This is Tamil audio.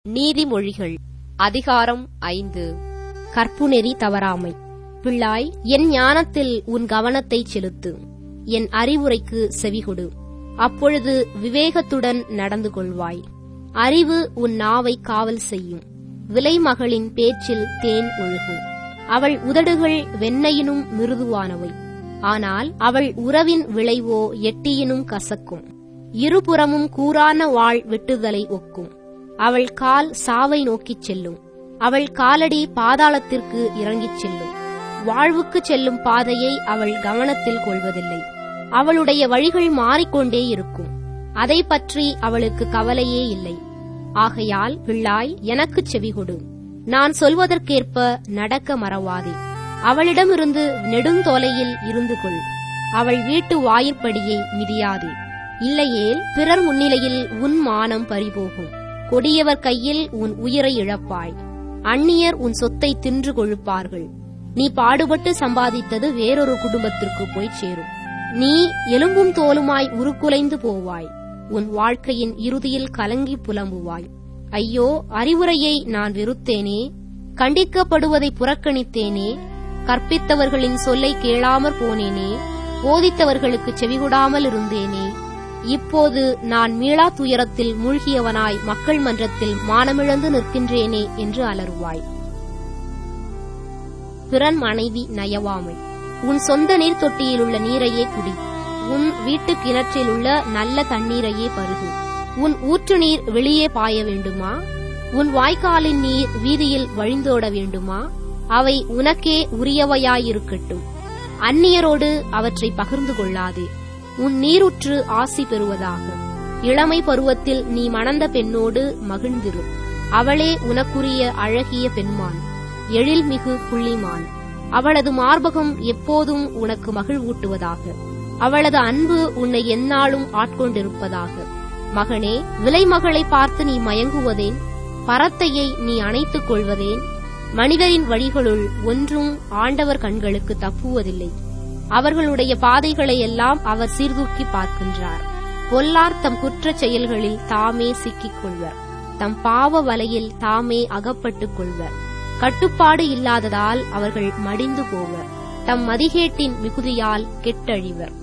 நீதிமொழிகள் அதிகாரம் 5. கற்புநெறி தவறாமை. பிள்ளாய், என் ஞானத்தில் உன் கவனத்தைச் செலுத்து. என் அறிவுரைக்கு செவிகொடு. அப்பொழுது விவேகத்துடன் நடந்து கொள்வாய். அறிவு உன் நாவை காவல் செய்யும். விலைமகளின் பேச்சில் தேன் ஒழுகும். அவள் உதடுகள் வெண்ணெயினும் மிருதுவானவை. ஆனால் அவள் உறவின் விளைவோ எட்டியினும் கசக்கும். இருபுறமும் கூரான வாள் வெட்டுதலை ஒக்கும். அவள் கால் சாவை நோக்கிச் செல்லும். அவள் காலடி பாதாளத்திற்கு இறங்கிச் செல்லும். வாழ்வுக்குச் செல்லும் பாதையை அவள் கவனத்தில் கொள்வதில்லை. அவளுடைய வழிகள் மாறிக்கொண்டே இருக்கும். அதை பற்றி அவளுக்கு கவலையே இல்லை. ஆகையால் பிள்ளாய், எனக்குச் செவிகொடு. நான் சொல்வதற்கேற்ப நடக்க மறவாதே. அவளிடமிருந்து நெடுந்தொலையில் இருந்து கொள். அவள் வீட்டு வாயிற்படியை மிதியாதே. இல்லையேல் பிறர் முன்னிலையில் உன் மானம் பறிபோகும். கொடியவர் கையில் உன் உயிரை இழப்பாய். அந்நியர் உன் சொத்தை தின்று கொழுப்பார்கள். நீ பாடுபட்டு சம்பாதித்தது வேறொரு குடும்பத்திற்கு போய் சேரும். நீ எலும்பும் தோலுமாய் உருக்குலைந்து போவாய். உன் வாழ்க்கையின் இறுதியில் கலங்கி புலம்புவாய். ஐயோ, அறிவுரையை நான் வெறுத்தேனே, கண்டிக்கப்படுவதை புறக்கணித்தேனே, கற்பித்தவர்களின் சொல்லை கேளாமற் போனேனே, போதித்தவர்களுக்கு செவிகொடாமல் இருந்தேனே. இப்போது நான் மீளா துயரத்தில் மூழ்கியவனாய் மக்கள் மன்றத்தில் மானமிழந்து நிற்கின்றேனே என்று அலறுவாய். பிறன் மனைவி நயவாமை. உன் சொந்த நீர் தொட்டியிலுள்ள நீரையே குடி. உன் வீட்டு கிணற்றிலுள்ள நல்ல தண்ணீரையே பருகு. உன் ஊற்று நீர் வெளியே பாய வேண்டுமா? உன் வாய்க்காலின் நீர் வீதியில் வழிந்தோட வேண்டுமா? அவை உனக்கே உரியவையாயிருக்கட்டும். அந்நியரோடு அவற்றை பகிர்ந்து கொள்ளாதே. உன் நீருற்று ஆசி பெறுவதாக. இளமை பருவத்தில் நீ மணந்த பெண்ணோடு மகிழ்ந்திரு. அவளே உனக்குரிய அழகிய பெண்மான், எழில்மிகு புள்ளிமான். அவளது மார்பகம் எப்போதும் உனக்கு மகிழ்வூட்டுவதாக. அவளது அன்பு உன்னை எந்நாளும் ஆட்கொண்டிருப்பதாக. மகனே, விலைமகளை பார்த்து நீ மயங்குவதேன்? பரத்தையை நீ அணைத்துக் கொள்வதேன்? மனிதரின் வழிகளுள் ஒன்றும் ஆண்டவர் கண்களுக்கு தப்புவதில்லை. அவர்களுடைய பாதைகளை எல்லாம் அவர் சீர்தூக்கி பார்க்கின்றார். பொல்லார் தம் குற்றச் செயல்களில் தாமே சிக்கிக் கொள்வர். தம் பாவ வலையில் தாமே அகப்பட்டுக் கொள்வர். கட்டுப்பாடு இல்லாததால் அவர்கள் மடிந்து போவர். தம் மதிகேட்டின் மிகுதியால் கெட்டழிவர்.